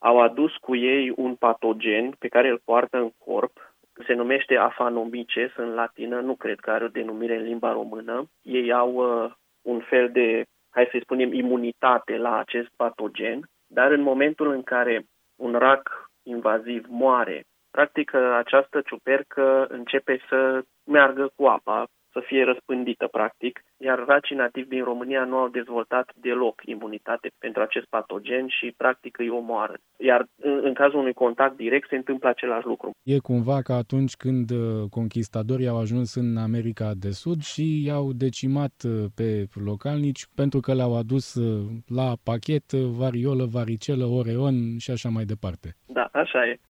au adus cu ei un patogen pe care îl poartă în corp. Se numește Aphanomyces în latină, nu cred că are o denumire în limba română. Ei au un fel de, hai să spunem, imunitate la acest patogen, dar în momentul în care un rac invaziv moare, practic această ciupercă începe să meargă cu apa, să fie răspândită, practic, iar racii nativi din România nu au dezvoltat deloc imunitate pentru acest patogen și, practic, îi omoară. Iar în cazul unui contact direct se întâmplă același lucru. E cumva ca atunci când conquistadorii au ajuns în America de Sud și i-au decimat pe localnici pentru că le-au adus la pachet variolă, varicelă, oreon și așa mai departe. Da, așa e.